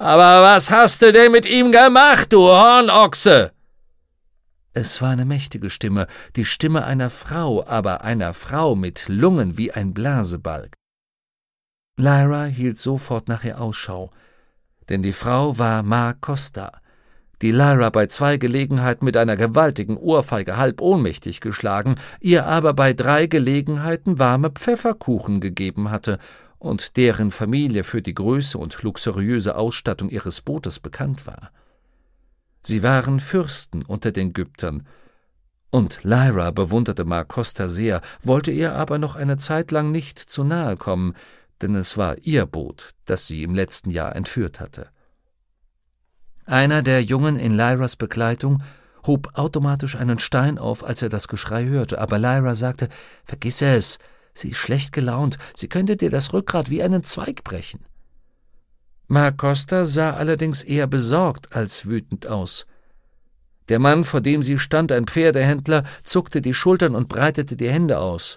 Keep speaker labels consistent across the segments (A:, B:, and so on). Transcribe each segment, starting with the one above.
A: »Aber was hast du denn mit ihm gemacht, du Hornochse?« Es war eine mächtige Stimme, die Stimme einer Frau, aber einer Frau mit Lungen wie ein Blasebalg. Lyra hielt sofort nach ihr Ausschau, denn die Frau war Ma Costa, die Lyra bei 2 Gelegenheiten mit einer gewaltigen Ohrfeige halb ohnmächtig geschlagen, ihr aber bei 3 Gelegenheiten warme Pfefferkuchen gegeben hatte und deren Familie für die Größe und luxuriöse Ausstattung ihres Bootes bekannt war. Sie waren Fürsten unter den Gyptern, und Lyra bewunderte Ma Costa sehr, wollte ihr aber noch eine Zeit lang nicht zu nahe kommen, denn es war ihr Boot, das sie im letzten Jahr entführt hatte. Einer der Jungen in Lyras Begleitung hob automatisch einen Stein auf, als er das Geschrei hörte, aber Lyra sagte, »Vergiss es, sie ist schlecht gelaunt, sie könnte dir das Rückgrat wie einen Zweig brechen.« Ma Costa sah allerdings eher besorgt als wütend aus. Der Mann, vor dem sie stand, ein Pferdehändler, zuckte die Schultern und breitete die Hände aus.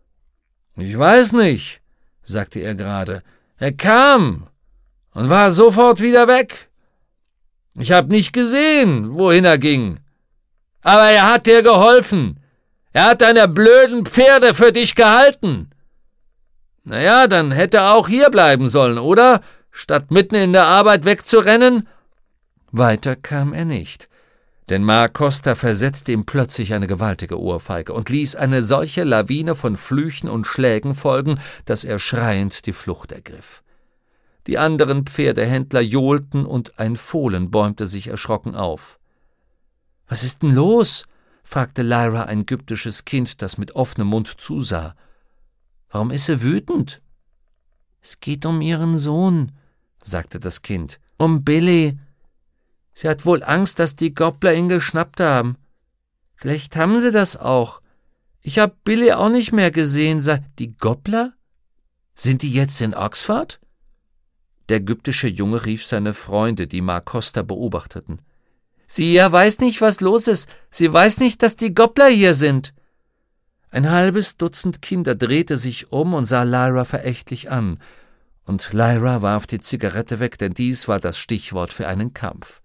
A: »Ich weiß nicht«, sagte er gerade, »er kam und war sofort wieder weg. Ich habe nicht gesehen, wohin er ging. Aber er hat dir geholfen. Er hat deine blöden Pferde für dich gehalten. Na ja, dann hätte er auch hier bleiben sollen, oder? Statt mitten in der Arbeit wegzurennen?« Weiter kam er nicht, denn Ma Costa versetzte ihm plötzlich eine gewaltige Ohrfeige und ließ eine solche Lawine von Flüchen und Schlägen folgen, dass er schreiend die Flucht ergriff. Die anderen Pferdehändler johlten und ein Fohlen bäumte sich erschrocken auf. »Was ist denn los?« fragte Lyra ein ägyptisches Kind, das mit offenem Mund zusah. »Warum ist sie wütend?« »Es geht um ihren Sohn«, sagte das Kind, »um Billy. Sie hat wohl Angst, dass die Gobbler ihn geschnappt haben. Vielleicht haben sie das auch. Ich habe Billy auch nicht mehr gesehen.« »Die Gobbler? Sind die jetzt in Oxford?« Der ägyptische Junge rief seine Freunde, die Ma Costa beobachteten. »Sie weiß nicht, was los ist. Sie weiß nicht, dass die Gobbler hier sind.« Ein halbes Dutzend Kinder drehte sich um und sah Lyra verächtlich an, und Lyra warf die Zigarette weg, denn dies war das Stichwort für einen Kampf.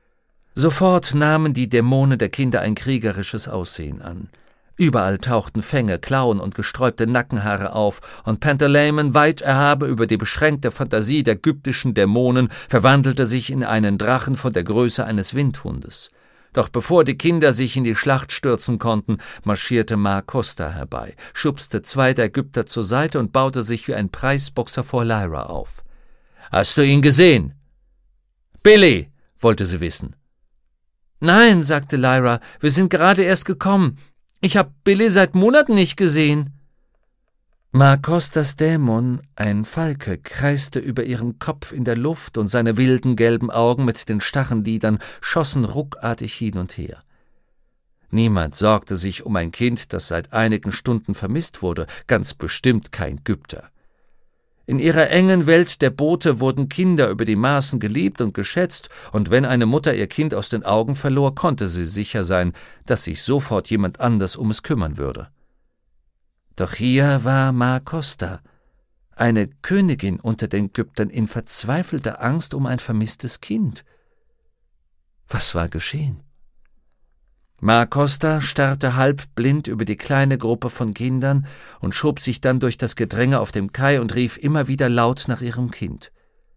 A: Sofort nahmen die Dämonen der Kinder ein kriegerisches Aussehen an. Überall tauchten Fänge, Klauen und gesträubte Nackenhaare auf, und Pantalaimon, weit erhaben über die beschränkte Fantasie der ägyptischen Dämonen, verwandelte sich in einen Drachen von der Größe eines Windhundes. Doch bevor die Kinder sich in die Schlacht stürzen konnten, marschierte Ma Costa herbei, schubste 2 der Ägypter zur Seite und baute sich wie ein Preisboxer vor Lyra auf. »Hast du ihn gesehen?« »Billy«, wollte sie wissen. »Nein«, sagte Lyra, »wir sind gerade erst gekommen. Ich habe Billy seit Monaten nicht gesehen.« Ma Costas Dämon, ein Falke, kreiste über ihrem Kopf in der Luft, und seine wilden gelben Augen mit den Stachenlidern schossen ruckartig hin und her. Niemand sorgte sich um ein Kind, das seit einigen Stunden vermisst wurde, ganz bestimmt kein Ägypter. In ihrer engen Welt der Boote wurden Kinder über die Maßen geliebt und geschätzt, und wenn eine Mutter ihr Kind aus den Augen verlor, konnte sie sicher sein, dass sich sofort jemand anders um es kümmern würde. Doch hier war Ma Costa, eine Königin unter den Ägyptern, in verzweifelter Angst um ein vermisstes Kind. Was war geschehen? Ma Costa starrte halbblind über die kleine Gruppe von Kindern und schob sich dann durch das Gedränge auf dem Kai und rief immer wieder laut nach ihrem Kind.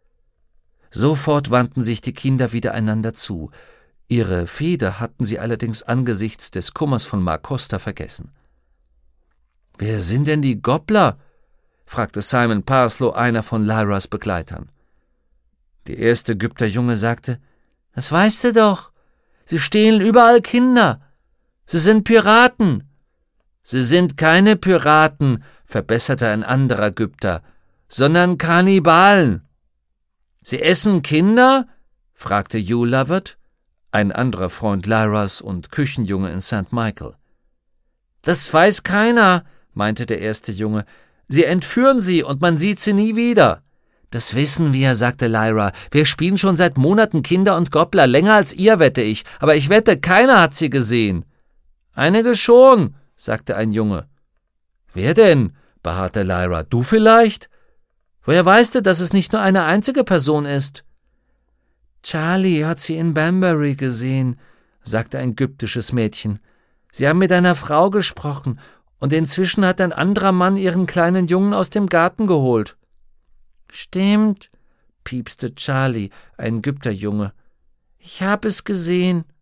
A: Sofort wandten sich die Kinder wieder einander zu. Ihre Feder hatten sie allerdings angesichts des Kummers von Ma Costa vergessen. »Wer sind denn die Gobbler?« fragte Simon Parslow, einer von Lyras Begleitern. Der erste Ägypterjunge sagte, »Das weißt du doch. Sie stehlen überall Kinder. Sie sind Piraten.« »Sie sind keine Piraten«, verbesserte ein anderer Ägypter, »sondern Kannibalen.« »Sie essen Kinder?« fragte Hugh Lovett, ein anderer Freund Lyras und Küchenjunge in St. Michael. »Das weiß keiner«, meinte der erste Junge. »Sie entführen sie und man sieht sie nie wieder.« »Das wissen wir«, sagte Lyra. »Wir spielen schon seit Monaten Kinder und Gobbler, länger als ihr, wette ich. Aber ich wette, keiner hat sie gesehen.« »Einige schon«, sagte ein Junge. »Wer denn?«, beharrte Lyra. »Du vielleicht?« »Woher weißt du, dass es nicht nur eine einzige Person ist?« Charlie hat sie in Banbury gesehen«, sagte ein ägyptisches Mädchen. »Sie haben mit einer Frau gesprochen, und inzwischen hat ein anderer Mann ihren kleinen Jungen aus dem Garten geholt.« »Stimmt«, piepste Charlie, ein Ägypterjunge. »Ich hab es gesehen.«